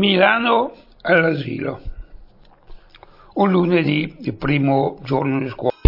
Milano all'asilo. Un lunedì, il primo giorno di scuola.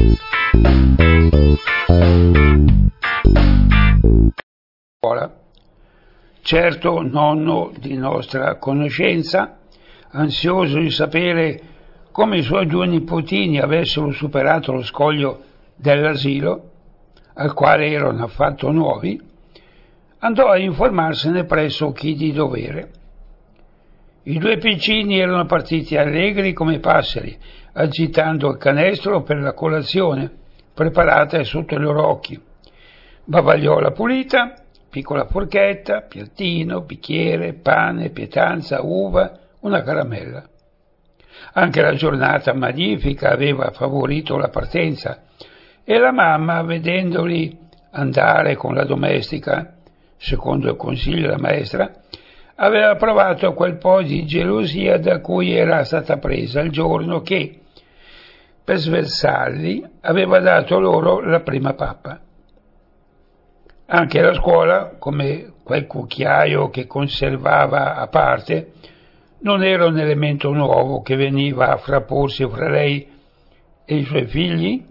Certo nonno di nostra conoscenza, ansioso di sapere come i suoi due nipotini avessero superato lo scoglio dell'asilo, al quale erano affatto nuovi, andò a informarsene presso chi di dovere. I due piccini erano partiti allegri come passeri, agitando il canestro per la colazione, preparata sotto i loro occhi. Bavagliola pulita, piccola forchetta, piattino, bicchiere, pane, pietanza, uva, una caramella. Anche la giornata magnifica aveva favorito la partenza e la mamma, vedendoli andare con la domestica, secondo il consiglio della maestra, aveva provato quel po' di gelosia da cui era stata presa il giorno che, per sversarli, aveva dato loro la prima pappa. Anche la scuola, come quel cucchiaio che conservava a parte, non era un elemento nuovo che veniva a frapporsi fra lei e i suoi figli,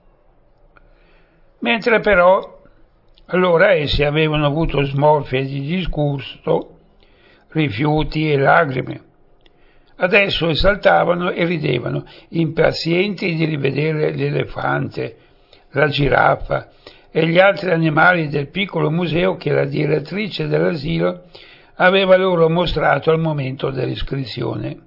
mentre però allora essi avevano avuto smorfie di disgusto, rifiuti e lacrime. Adesso esaltavano e ridevano, impazienti di rivedere l'elefante, la giraffa e gli altri animali del piccolo museo che la direttrice dell'asilo aveva loro mostrato al momento dell'iscrizione.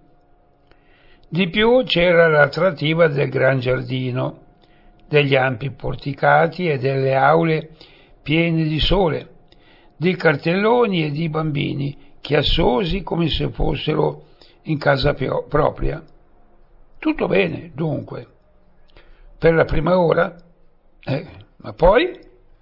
Di più c'era l'attrattiva del gran giardino, degli ampi porticati e delle aule piene di sole, di cartelloni e di bambini chiassosi come se fossero in casa propria. Tutto bene, dunque, per la prima ora, ma poi?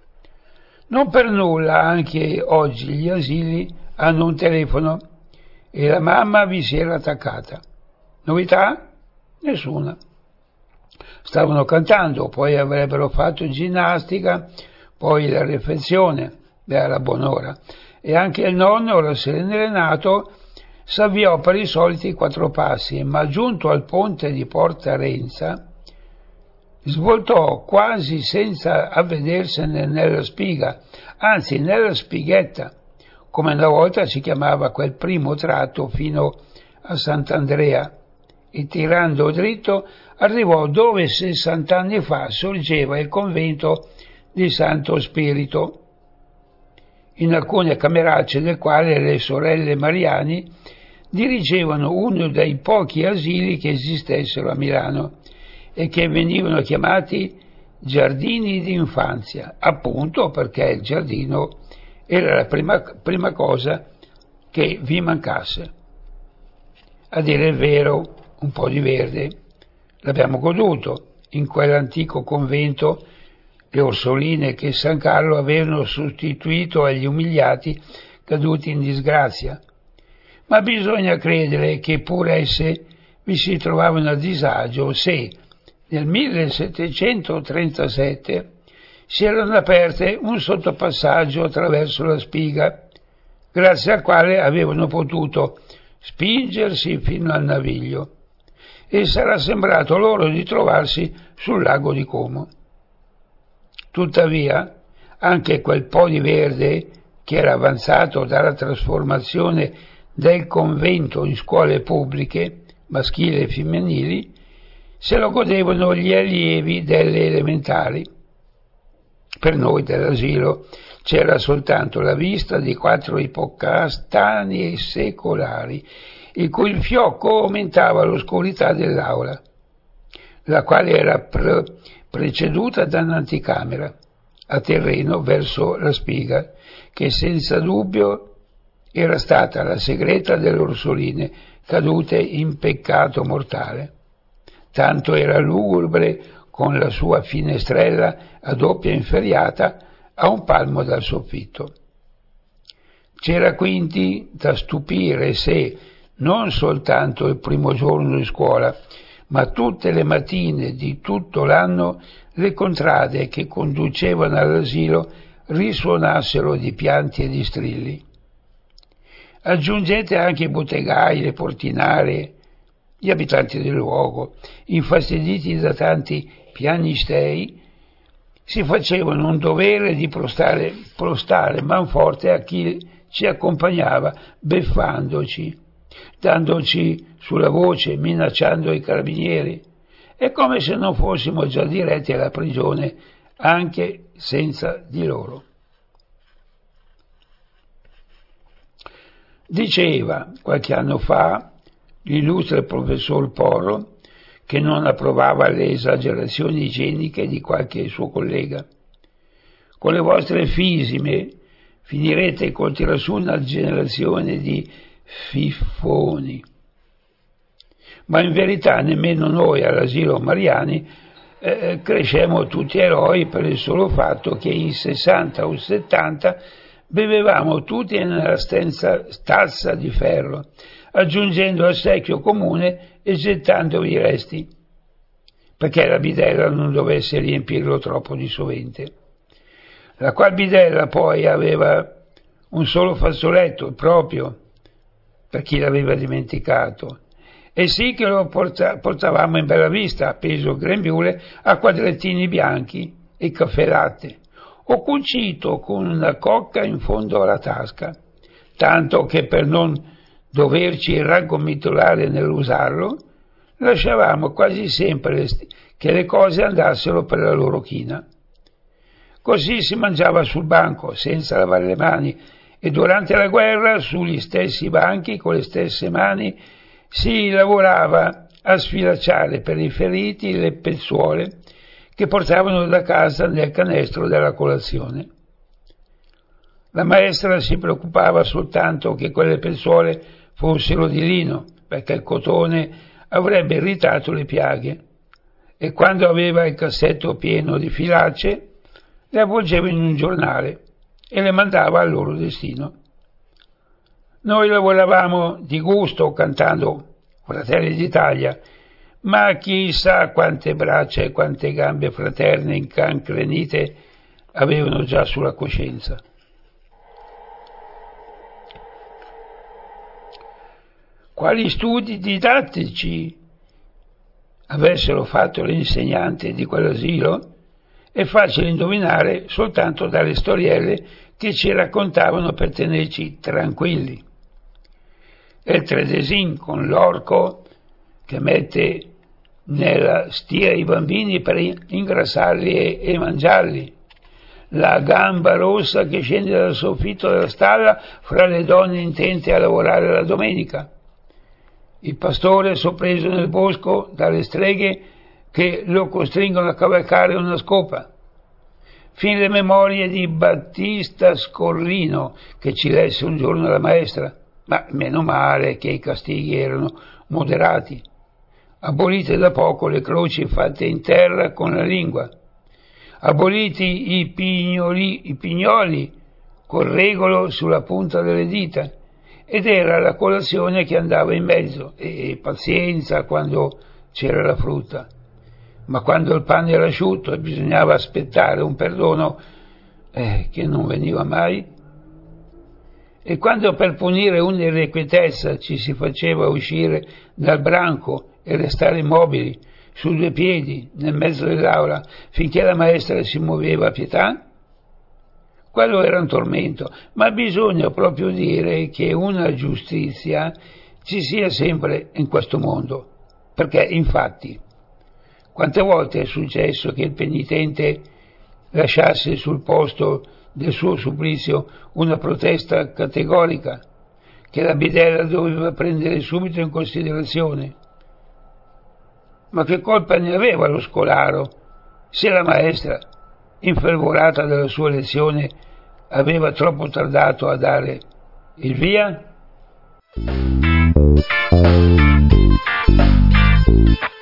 Non per nulla anche oggi gli asili hanno un telefono e la mamma vi si era attaccata. Novità? Nessuna. Stavano cantando, poi avrebbero fatto ginnastica, poi la refezione, alla buon'ora, e anche il nonno, ora serenato, s'avviò per i soliti 4 passi, ma giunto al ponte di Porta Renza, svoltò quasi senza avvedersene nella spiga, anzi nella spighetta, come una volta si chiamava quel primo tratto fino a Sant'Andrea, e tirando dritto arrivò dove 60 anni fa sorgeva il convento di Santo Spirito, in alcune cameracce del quale le sorelle Mariani dirigevano uno dei pochi asili che esistessero a Milano e che venivano chiamati giardini d'infanzia, appunto perché il giardino era la prima cosa che vi mancasse. A dire il vero, un po' di verde l'abbiamo goduto in quell'antico convento. Le orsoline che San Carlo avevano sostituito agli umiliati caduti in disgrazia, ma bisogna credere che pur esse vi si trovavano a disagio se nel 1737 si erano aperte un sottopassaggio attraverso la spiga, grazie al quale avevano potuto spingersi fino al Naviglio, e sarà sembrato loro di trovarsi sul lago di Como. Tuttavia, anche quel po' di verde che era avanzato dalla trasformazione del convento in scuole pubbliche, maschili e femminili, se lo godevano gli allievi delle elementari. Per noi dell'asilo c'era soltanto la vista di 4 ippocastani secolari, il cui fiocco aumentava l'oscurità dell'aula, la quale era preceduta da un'anticamera a terreno verso la spiga, che senza dubbio era stata la segreta delle orsoline cadute in peccato mortale. Tanto era lugubre con la sua finestrella a doppia inferriata a 1 palmo dal soffitto. C'era quindi da stupire se, non soltanto il primo giorno di scuola, ma tutte le mattine di tutto l'anno, le contrade che conducevano all'asilo risuonassero di pianti e di strilli. Aggiungete anche i bottegai, le portinari, gli abitanti del luogo, infastiditi da tanti piagnistei, si facevano un dovere di prostare manforte a chi ci accompagnava, beffandoci, dandoci sulla voce, minacciando i carabinieri. È come se non fossimo già diretti alla prigione anche senza di loro. Diceva qualche anno fa l'illustre professor Porro, che non approvava le esagerazioni igieniche di qualche suo collega: con le vostre fisime finirete col tirar su una generazione di fiffoni. Ma in verità nemmeno noi all'asilo Mariani crescemmo tutti eroi per il solo fatto che in 60 o 70 bevevamo tutti nella stessa tazza di ferro, aggiungendo al secchio comune e gettandovi i resti, perché la bidella non dovesse riempirlo troppo di sovente. La qual bidella poi aveva un solo fazzoletto proprio per chi l'aveva dimenticato, e sì che lo portavamo in bella vista, appeso il grembiule a quadrettini bianchi e caffè latte, o cucito con una cocca in fondo alla tasca, tanto che per non doverci raggomitolare nell'usarlo, lasciavamo quasi sempre che le cose andassero per la loro china. Così si mangiava sul banco, senza lavare le mani, e durante la guerra, sugli stessi banchi, con le stesse mani, si lavorava a sfilacciare per i feriti le pezzuole che portavano da casa nel canestro della colazione. La maestra si preoccupava soltanto che quelle pezzuole fossero di lino, perché il cotone avrebbe irritato le piaghe, e quando aveva il cassetto pieno di filacce le avvolgeva in un giornale e le mandava al loro destino. Noi lavoravamo di gusto cantando Fratelli d'Italia, ma chissà quante braccia e quante gambe fraterne incancrenite avevano già sulla coscienza. Quali studi didattici avessero fatto le insegnanti di quell'asilo è facile indovinare soltanto dalle storielle che ci raccontavano per tenerci tranquilli. El Tredesin con l'orco che mette nella stia i bambini per ingrassarli e mangiarli, la gamba rossa che scende dal soffitto della stalla fra le donne intente a lavorare la domenica, il pastore sorpreso nel bosco dalle streghe che lo costringono a cavalcare una scopa, fin le memorie di Battista Scorrino che ci lesse un giorno la maestra, ma meno male che i castighi erano moderati, abolite da poco le croci fatte in terra con la lingua, aboliti i pignoli col regolo sulla punta delle dita, ed era la colazione che andava in mezzo, e pazienza quando c'era la frutta, ma quando il pane era asciutto e bisognava aspettare un perdono che non veniva mai, e quando per punire un'irrequietezza ci si faceva uscire dal branco e restare immobili su due piedi nel mezzo dell'aula finché la maestra si muoveva a pietà, quello era un tormento. Ma bisogna proprio dire che una giustizia ci sia sempre in questo mondo, perché infatti quante volte è successo che il penitente lasciasse sul posto del suo supplizio una protesta categorica che la bidella doveva prendere subito in considerazione? Ma che colpa ne aveva lo scolaro se la maestra, infervorata dalla sua lezione, aveva troppo tardato a dare il via?